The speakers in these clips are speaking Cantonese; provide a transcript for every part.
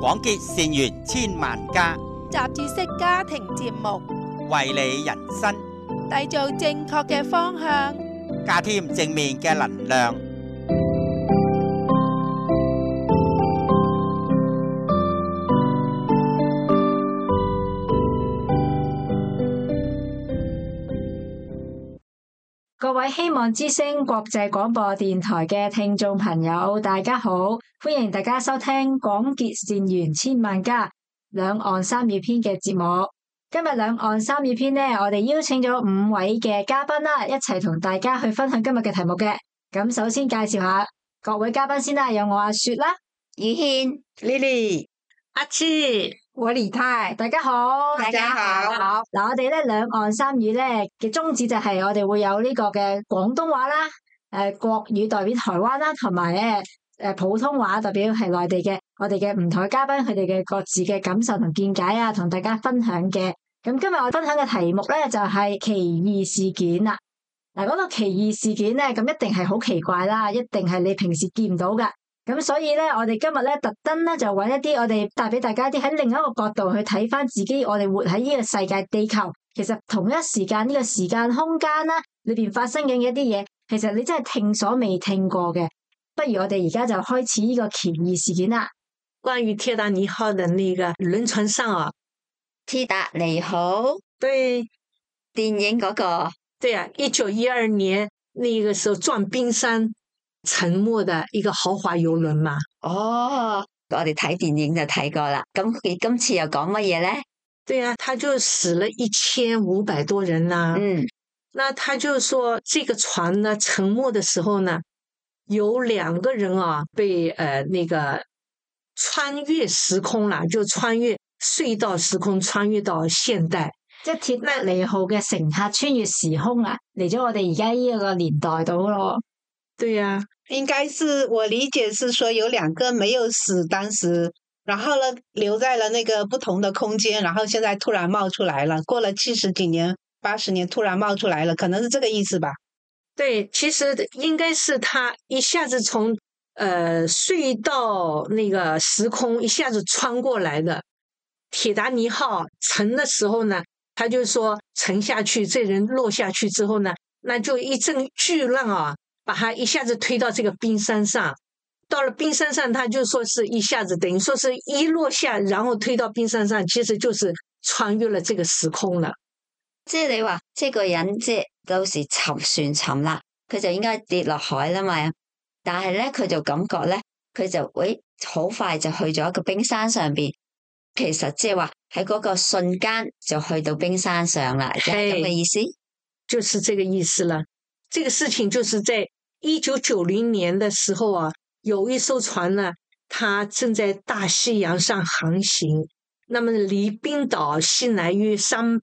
廣結善緣千萬家， 雜誌式家庭節目， 為你人生締造正確嘅方向， 加添正面嘅能量。 各位希望之聲國際廣播電台嘅聽眾朋友，大家好，歡迎大家收聽廣結善緣千萬家兩岸三語篇嘅節目。今日兩岸三語篇呢，我哋邀請咗5位嘅嘉賓啦，一齊同大家去分享今日嘅題目嘅。咁首先介紹下各位嘉賓先啦，有我阿雪啦， 宇軒、 Lily、 阿志、 我李太，大家好， 大家好。 嗱，我哋咧兩岸三語咧嘅宗旨就係我哋會有呢個嘅廣東話啦，國語代表台灣啦，同埋咧普通話代表係內地嘅。我哋嘅唔同嘅嘉賓，佢哋嘅各自嘅感受同見解啊，同大家分享嘅。咁今日我分享嘅題目咧就係奇異事件啦。嗱，講到奇異事件咧，咁一定係好奇怪啦，一定係你平時見唔到噶。咁所以咧，我哋今日咧特登咧就揾一啲我哋帶俾大家一啲喺另一個角度去睇翻自己，我哋活喺呢個世界地球，其實同一時間呢個時間空間啦裏邊發生緊嘅一啲嘢，其實你真係聽所未聽過嘅。不如我哋而家就開始呢個奇異事件啦。 關於鐵達尼號的那個輪船上啊， 鐵達尼號， 對， 電影嗰個， 對啊，1912年那個時候撞冰山沉沒的一個豪華遊輪嘛。 哦，我哋睇電影就睇過啦。咁佢今次又講乜嘢咧？ 對啊，他就死了1500多人啦。那他就說這個船呢沉沒的時候呢，有2個人啊被那個穿越時空啦，就穿越隧道時空，穿越到現代。 即係鐵達尼號嘅乘客穿越時空啊，嚟咗我哋而家呢個年代度咯。 對呀、啊， 應該是我理解是說有2個沒有死當時，然後呢留在了那個不同的空間，然後現在突然冒出來了，過了70幾年、80年突然冒出來了，可能是這個意思吧？ 對，其實應該是他一下子從隧道那個時空一下子穿過來的。鐵達尼號沉的時候呢，他就說沉下去，這人落下去之後呢，那就一陣巨浪啊，把他一下子推到這個冰山上。到了冰山上，他就說是一下子，等於說是一落下，然後推到冰山上，其實就是穿越了這個時空了。 即係你話，即係個人即係到時沉船沉啦，佢就應該跌落海啦嘛。但係咧，佢就感覺咧，佢就好快就去咗一個冰山上邊。其實即係話喺嗰個瞬間就去到冰山上啦，係咁嘅意思？ 就是這個意思了。這個事情就是在1990年的時候啊，有一艘船呢，它正在大西洋上航行，那麼離冰島西南約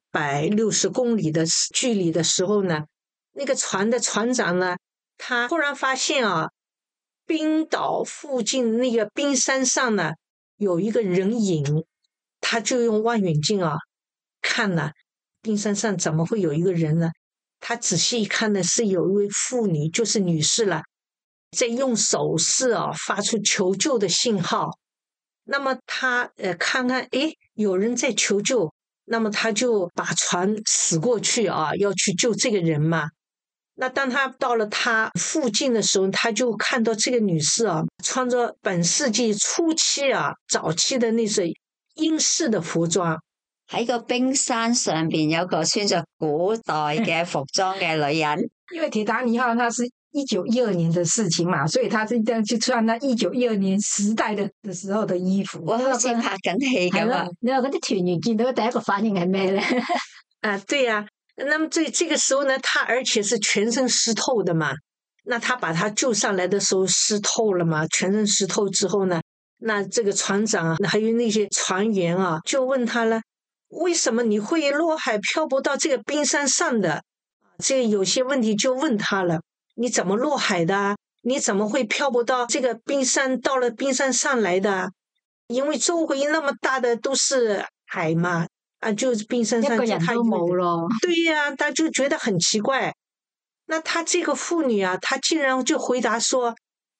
360公里的距離的時候呢，那個船的船長呢，他忽然發現啊，冰島附近那個冰山上呢，有一個人影，他就用望遠鏡啊，看了冰山上怎麼會有一個人呢？他仔細一看呢，是有一位婦女，就是女士了，在用手勢啊發出求救的信號。那麼他看看，誒，有人在求救，那麼他就把船駛過去啊，要去救這個人嘛。那當他到了他附近的時候，他就看到這個女士啊，穿着本世紀初期啊早期的那些英式的服裝。 喺個冰山上邊有個穿着古代嘅服裝嘅女人。 因為鐵達尼號它是1912年的事情嘛，所以他是這樣去穿那1912年時代的時候的衣服。 我好似拍緊戲咁啊！ 你話嗰啲團員見到第一個反應係咩咧？ 對呀、那麼這個時候呢，他而且是全身濕透的嘛，那他把他救上來的時候濕透了嘛，全身濕透之後呢，那這個船長還有那些船員啊，就問他了，為什麼你會落海漂泊到這個冰山上的？這個有些問題就問他了，你怎麼落海的？你怎麼會漂泊到這個冰山，到了冰山上來的？因為周圍那麼大的都是海嘛，就是冰山上一個人都冇咯。 對呀、他就覺得很奇怪。那他這個婦女啊，她竟然就回答說，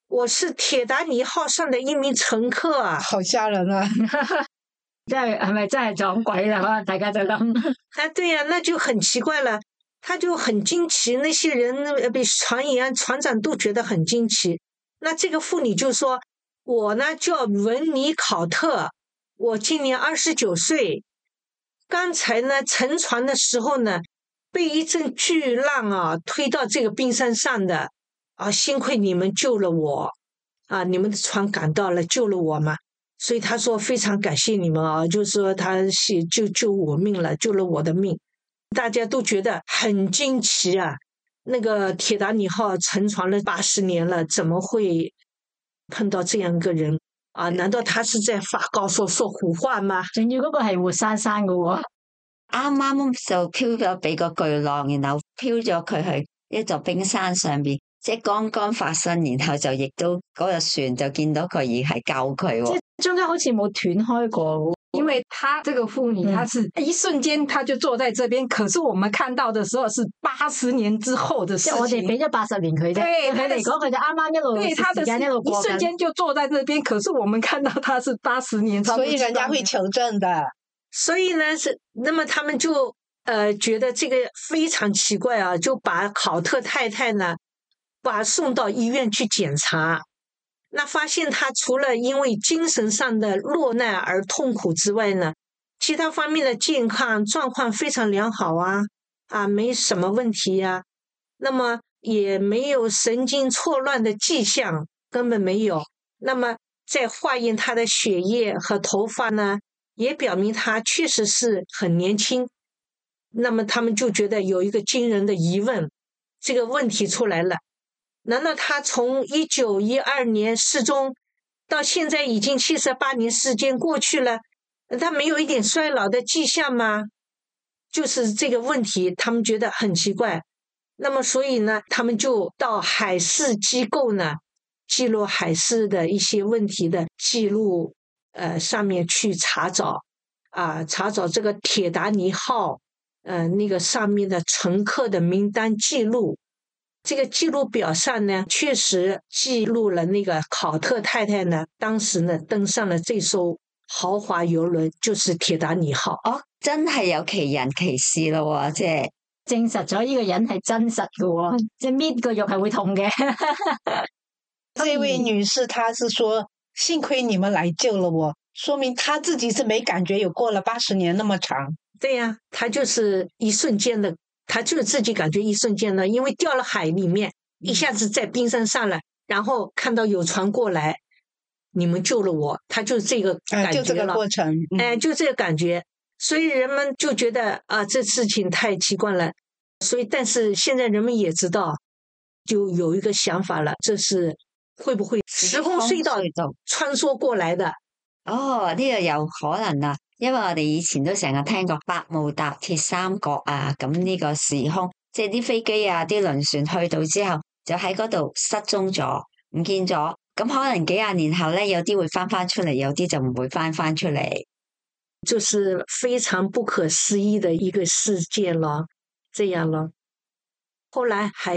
我是铁达尼號上的一名乘客啊！ 好吓人啊！ 係咪真係撞鬼啦？可能大家就諗， 哎，對呀、那就很奇怪了。他就很驚奇，那些人比船員、船長都覺得很驚奇。那這個婦女就說：“我呢叫文尼考特，我今年29歲。剛才呢乘船的時候呢，被一陣巨浪啊推到這個冰山上的啊，幸虧你們救了我啊，你們的船趕到了救了我嘛。所以他說非常感謝你們啊，就是說他是救我命了，救了我的命。”大家都覺得很驚奇啊！那個鐵達尼號沉船了80年了，怎麼會碰到這樣一個人啊？難道他是在發高燒說胡話嗎？ 仲要嗰個係活生生嘅喎， 啱啱就飄咗俾個巨浪，然後飄咗佢去一座冰山上邊，即係剛剛發生，然後就亦都嗰隻船就見到佢而係救佢喎。 即係中間好似冇斷開過。 因為她這個婦女，她是一瞬間，她就坐在這邊。可是我們看到的時候是80年之後的事情。 即係我哋俾咗80年佢啫，對佢嚟講，佢就啱啱一路對他的時間一路過緊。 一瞬間就坐在這邊，可是我們看到他是80年， 所以人家會求證的。 所以呢，那麼他們就覺得這個非常奇怪啊，就把考特太太呢，把送到醫院去檢查。那發現他除了因為精神上的落難而痛苦之外呢，其他方面的健康狀況非常良好啊，沒什麼問題呀。那麼也沒有神經錯亂的跡象，根本沒有。那麼在化驗他的血液和頭髮呢，也表明他確實是很年輕。那麼他們就覺得有一個驚人的疑問，這個問題出來了。難道他從1912年失蹤到現在已經78年時間過去了，他沒有一點衰老的跡象嗎？就是這個問題，他們覺得很奇怪。那麼所以呢，他們就到海事機構呢，記錄海事的一些問題的記錄，上面去查找查找這個鐵達尼號，那個上面的乘客的名單記錄。這個記錄表上呢，確實記錄了那個考特太太呢，當時呢登上了這艘豪華郵輪，就是鐵達尼號。 哦，真係有其人其事咯喎，即係證實咗呢個人係真實嘅喎，即係搣個肉係會痛嘅。 這位女士，她是說幸虧你們來救了我，說明她自己是沒感覺有過了80年那麼長。 對呀，她就是一瞬間的。他就自己感覺一瞬間呢，因為掉了海裏面，一下子在冰山上了，然後看到有船過來，你們救了我，他就這個感覺了， 就這個過程， 就這個感覺，所以人們就覺得這事情太奇怪了，所以但是現在人們也知道，就有一個想法了，這是會不會時空隧道穿梭過來的？ 哦，呢個有可能啊。因為我哋以前都成日聽過百慕達鐵三角啊，咁呢個時空，即係啲飛機啊、啲輪船去到之後，就喺嗰度失蹤咗，唔見咗。咁可能幾廿年後咧，有啲會翻出嚟，有啲就唔會翻出嚟。 就是非常不可思議的一個事件咯，這樣咯。後來還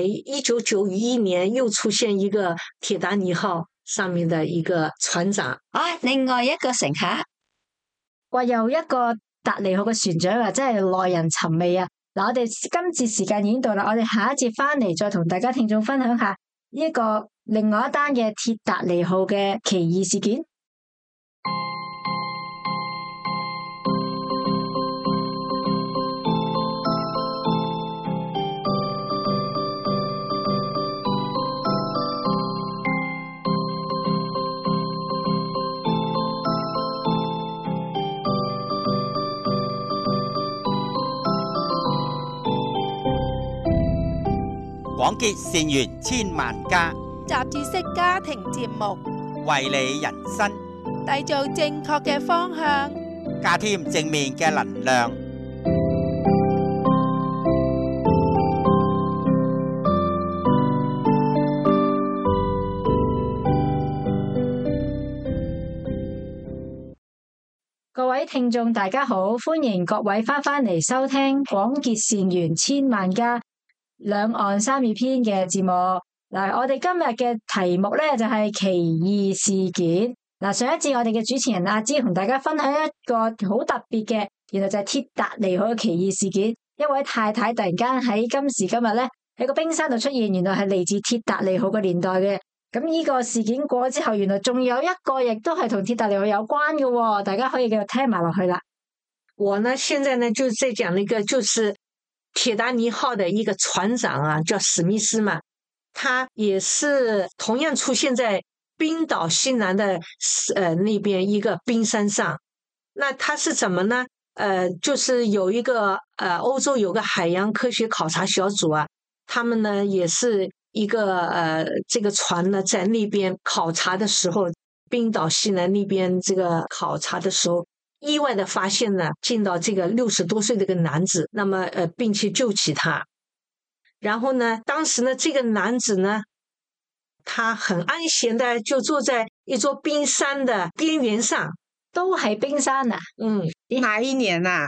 1991年又出現一個鐵達尼號上面的一個船長啊，另外一個乘客。 話又一個達尼號嘅船長啊，真係耐人尋味啊！嗱，我哋今節時間已經到啦，我哋下一節翻嚟再同大家聽眾分享下呢一個另外一單嘅鐵達尼號嘅奇異事件。 廣結善緣千萬家， 雜誌式家庭節目， 為你人生締造正確嘅方向， 加添正面嘅能量。 各位聽眾大家好，歡迎各位翻嚟收聽廣結善緣千萬家兩岸三語篇嘅節目， 嗱，我哋今日嘅題目咧就係奇異事件。嗱，上一節我哋嘅主持人阿芝同大家分享一個好特別嘅，原來就係鐵達尼號嘅奇異事件。一位太太突然間喺今時今日咧喺個冰山度出現，原來係嚟自鐵達尼號嘅年代嘅。咁呢個事件過咗之後，原來仲有一個亦都係同鐵達尼號有關嘅喎，大家可以繼續聽埋落去啦。 我呢現在呢就是在講一個就是鐵達尼號的一個船長啊，叫史密斯嘛，他也是同樣出現在冰島西南的那邊一個冰山上。那他是怎麼呢？就是有一個歐洲有個海洋科學考察小組啊，他們呢也是一個這個船呢在那邊考察的時候，冰島西南那邊這個考察的時候，意外的發現呢見到這個60多歲的一個男子，那麼並且救起他。然後呢，當時呢這個男子呢，他很安閒的就坐在一座冰山的邊緣上。 都係冰山啊？ 哪一年啊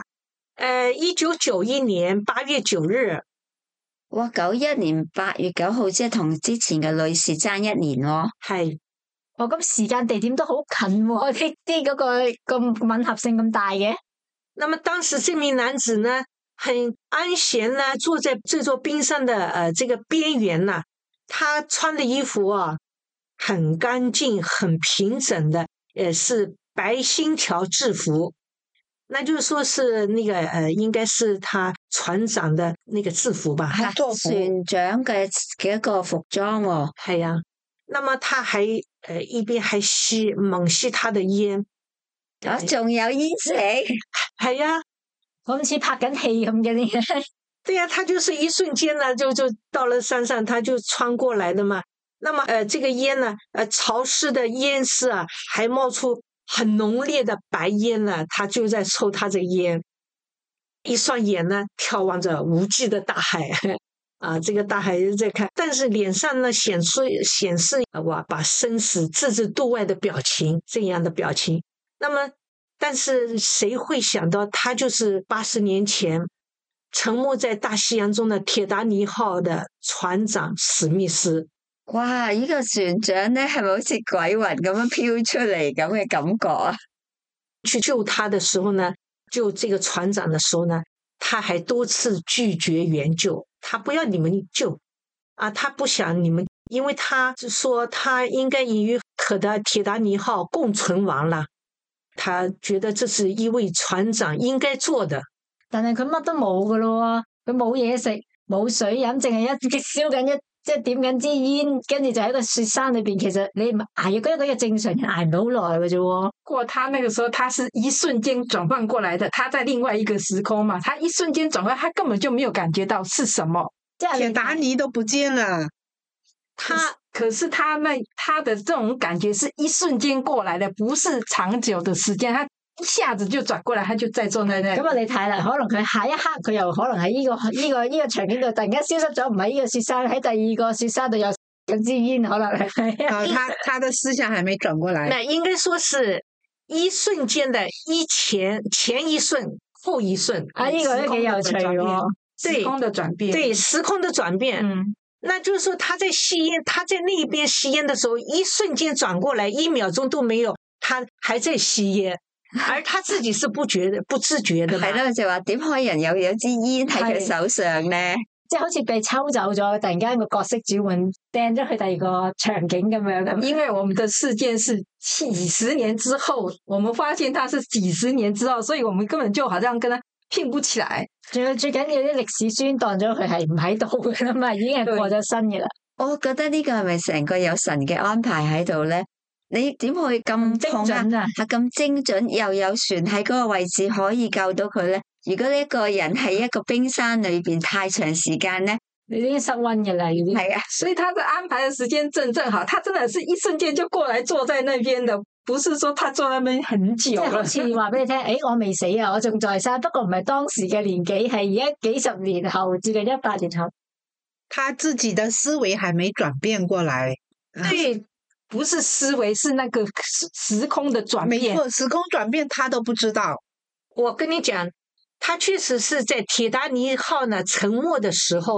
？1991年8月9日。 哇，91年8月9號，即係同之前嘅女士爭1年喎。 係。 咁時間地點都好近喎，啲嗰個咁吻合性咁大嘅。 那麼當時這名男子呢，很安閒呢，坐在這座冰山的這個邊緣呢，他穿的衣服啊，很乾淨、很平整的，是白星條制服，那就是說是那個應該是他船長的那個制服吧？ 船長嘅一個服裝喎。 係啊，那麼他還一邊還猛吸他的煙， 仲有煙食， 係啊， 好似拍緊戲咁嘅呢。 對呀，他就是一瞬間呢，就到了山上，他就穿過來的嘛。那麼這個煙呢，潮濕的煙絲啊，還冒出很濃烈的白煙呢，他就在抽他這個煙，一雙眼呢眺望着無際的大海啊，這個大海在看，但是臉上呢顯示哇，把生死置之度外的表情，這樣的表情。那麼，但是誰會想到他就是80年前沉沒在大西洋中的鐵達尼號的船長史密斯。 哇！呢個船長咧，係咪好似鬼魂咁樣飄出嚟咁嘅感覺啊？ 去救他的時候呢，救這個船長的時候呢，他還多次拒絕援救，他不要你們救啊，他不想你們，因為他說他應該已與鐵達尼號共存亡了，他覺得這是一位船長應該做的。 但係佢乜都冇噶咯，佢冇嘢食，冇水飲，淨係一燒緊即係點緊支煙，跟住就喺個雪山裏邊。其實你捱一個正常人捱唔到好耐嘅啫。不過他那個時候，他是一瞬間轉換過來的，他在另外一個時空嘛，他一瞬間轉換，他根本就沒有感覺到是什麼。 鐵達尼都不見了， 可是他的這種感覺是一瞬間過來的，不是長久的時間，他一下子就轉過來，他就再坐在那。 咁你睇啦，可能佢下一刻佢又可能喺呢個場景度突然間消失咗，唔喺呢個雪山，喺第二個雪山度有支煙，可能係。 他的思想還沒轉過來。 那應該說是一瞬間的前一瞬後一瞬啊，呢個都幾有趣喎。 時空的轉變， 對時空的轉變。那就是說他在吸煙，他在那邊吸煙的時候，一瞬間轉過來，1秒鐘都沒有，他還在吸煙。而他自己是不自覺的嘛。 係咯，就話點可以人有支煙喺佢手上咧？ 即係好似被抽走咗，突然間個角色轉換，掟咗去第二個場景咁樣。 因為我們的事件是幾十年之後，我們發現它是幾十年之後，所以我們根本就好像跟他拼不起來。 仲有最緊要啲歷史書當咗佢係唔喺度噶啦嘛，已經係過咗身嘅啦。 我覺得呢個係咪成個有神嘅安排喺度咧？你點可以咁精準啊？係咁精準，又有船喺嗰個位置可以救到佢咧？如果呢一個人喺一個冰山裏邊太長時間咧， 你已經失溫嘅啦，已經係啊。 所以他的安排嘅時間正好，他真的是一瞬間就過來坐在那邊的，不是說他坐在那邊很久。即係好似話俾你聽，我未死啊，我仲在生，不過唔係當時嘅年紀，係而家幾十年後，接近100年後， 他自己的思維還沒轉變過來。 對。不是思維，是那個時空的轉變。 沒錯，時空轉變他都不知道。 我跟你講，他確實是在鐵達尼號呢沉沒的時候啊，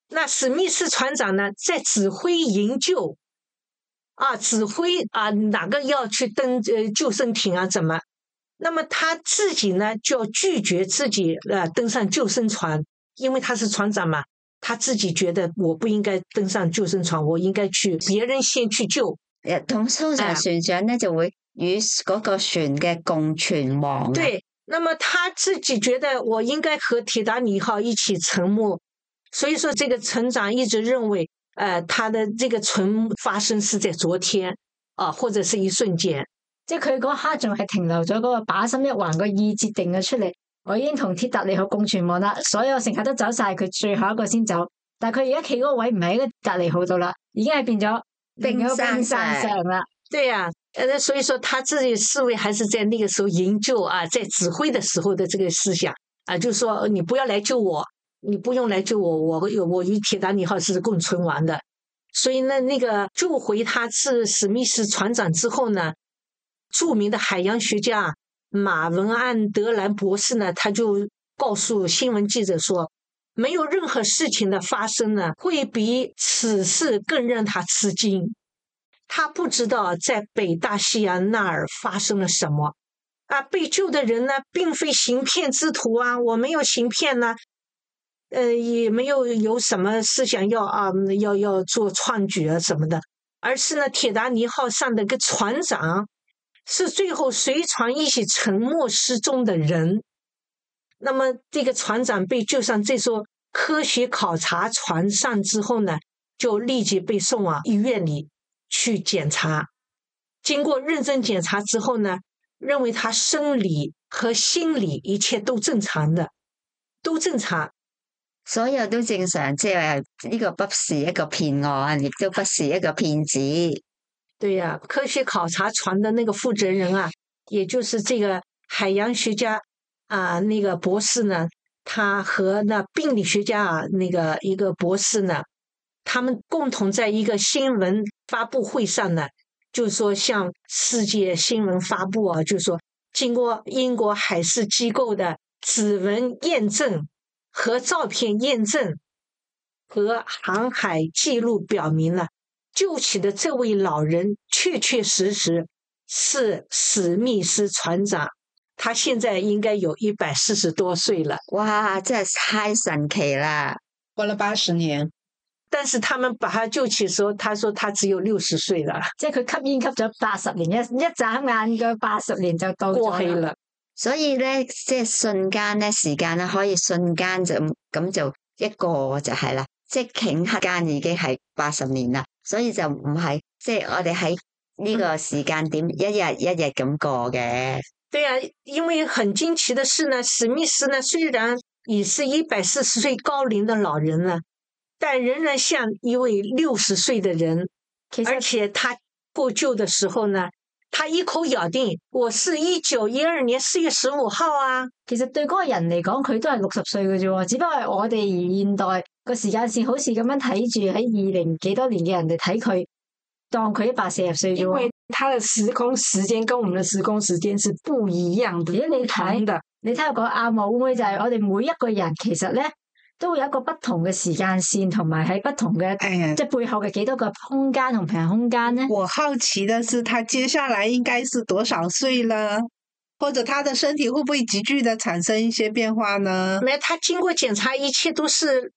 那史密斯船长呢，在指挥营救指挥哪个要去登救生艇啊怎么？那么他自己呢就拒绝自己登上救生船，因为他是船长嘛，他自己覺得我不應該登上救生船，我應該去別人先去救。 通常船長呢就會與嗰個船嘅共存亡。 對，那麼他自己覺得我應該和鐵達尼號一起沉沒，所以說這個船長一直認為他的這個沉發生是在昨天或者是一瞬間。 即係佢嗰刻仲係停留咗嗰個把心一橫個意志定咗出嚟，我已經同鐵達尼號共存亡啦，所有乘客都走晒，佢最後一個先走。但係佢而家企嗰個位唔係喺個鐵達尼號度啦，已經係變咗冰山上啦。 對呀、所以說他自己思維還是在那個時候營救在指揮的時候的這個思想就是說你不要來救我，你不用來救我，我與鐵達尼號是共存亡的。所以呢，那個救回他是史密斯船長之後呢，著名的海洋學家馬文安德蘭博士呢，他就告訴新聞記者說，沒有任何事情的發生呢，會比此事更讓他吃驚。他不知道在北大西洋那兒發生了什麼被救的人呢，並非行騙之徒我沒有行騙呢，也沒有什麼思想要做創舉什麼的，而是呢，鐵達尼號上的個船長是最後隨船一起沉沒失蹤的人。那麼這個船長被救上這艘科學考察船上之後呢，就立即被送往醫院裡去檢查。經過認真檢查之後呢，認為他生理和心理一切都正常的，都正常。 所有都正常，即係呢個不是一個騙案，亦都不是一個騙子。 對呀，科學考察船的那個負責人也就是這個海洋學家那個博士呢，他和那病理學家那個一個博士呢，他們共同在一個新聞發布會上呢，就是說向世界新聞發布就是說經過英國海事機構的指紋驗證和照片驗證和航海記錄表明了，救起的這位老人確確實實是史密斯船長，他現在應該有140多歲了。 哇，真係太神奇啦！ 過了80年， 但是他們把他救起的時候，他說他只有60歲了， 即係佢吸煙吸咗80年，一眨眼嘅80年就到過去了。 所以咧，即係瞬間咧，時間咧可以瞬間就咁就一個就係啦，即係頃刻間已經係80年啦。所以就唔係即係我哋喺呢個時間點一日一日咁過嘅。 對啊，因為很驚奇的是呢，史密斯呢雖然已是140歲高齡的老人了，但仍然像一位60歲的人。而且他獲救的時候呢，他一口咬定我是1912年4月15號其實對嗰個人嚟講，佢都係60歲嘅啫，只不過係我哋現代個時間線好似咁樣睇住喺20幾多年嘅人哋睇佢，當佢140歲啫。 因為他的時空時間跟我們的時空時間是不一樣的。 你睇下個啱喎，會唔會就係我哋每一個人其實咧都會有一個不同嘅時間線，同埋喺不同嘅即係背後嘅幾多個空間同平行空間呢？ 我好奇的是，他接下來應該是多少歲了？或者他的身體會不會急劇的產生一些變化呢？ 沒有，他經過檢查，一切都是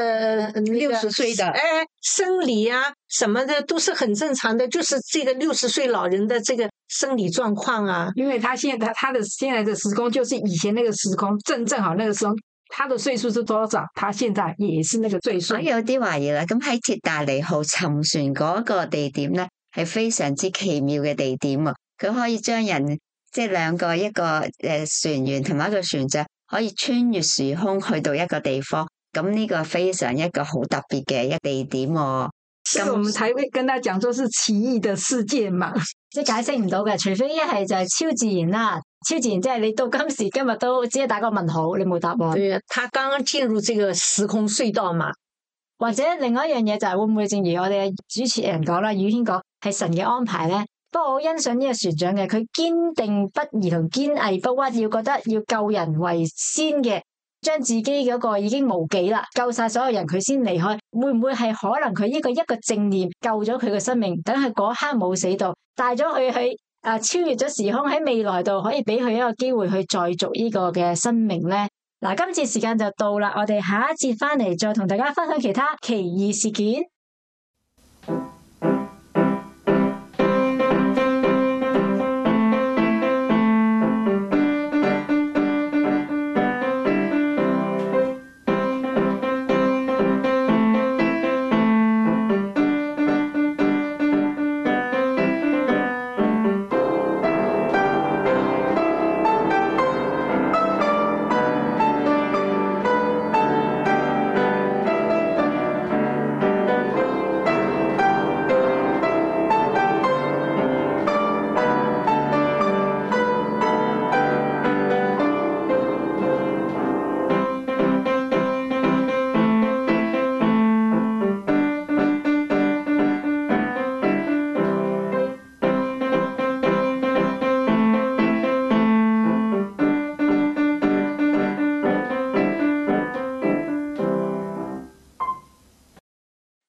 60歲的， 生理什麼的都是很正常的，就是這個60歲老人的這個生理狀況因為他現在的時空就是以前那個時空，正好那個時空，他的歲數是多少？他現在也是那個歲數。 我有啲懷疑啦，咁喺鐵達尼號沉船嗰個地點咧，係非常之奇妙嘅地點喎，佢可以將人即係兩個一個船員同埋一個船長可以穿越時空去到一個地方。咁呢個非常一個好特別嘅一個地點喎， 咁我們才會跟他講說是奇異的世界嘛， 即係解釋唔到嘅，除非一係就係超自然啦，超自然即係你到今時今日都只係打個問號，你冇答案。 對，他剛剛進入這個時空隧道嘛， 或者另外一樣嘢就係會唔會正如我哋嘅主持人講啦，宇軒講係神嘅安排咧？不過我好欣賞呢個船長嘅，佢堅定不移同堅毅不屈，要覺得要救人為先嘅。 將自己嗰個已經無己啦，救晒所有人佢先離開，會唔會係可能佢呢個一個正念救咗佢嘅生命，等佢嗰刻冇死到，帶咗佢去超越咗時空，喺未來度可以俾佢一個機會去再續呢個嘅生命呢？嗱，今次時間就到啦，我哋下一節翻嚟再同大家分享其他奇異事件。